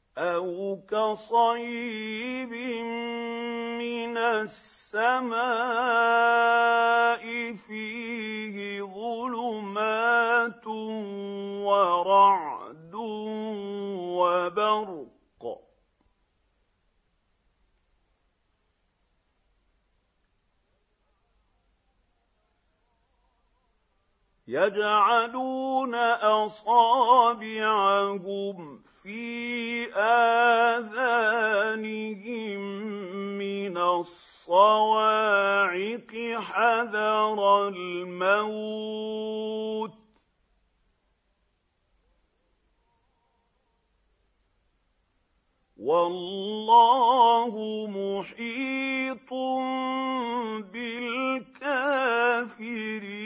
أَوْ كَصَيِّبٍ مِّنَ السَّمَاءِ فِيهِ ظُلُمَاتٌ وَرَعْدٌ وَبَرْقٌ يَجْعَلُونَ أَصَابِعَهُمْ فِي آذَانِهِم مِّنَ الصَّوَاعِقِ حَذَرَ الْمَوْتِ ۚ وَاللَّهُ مُحِيطٌ بِالْكَافِرِينَ.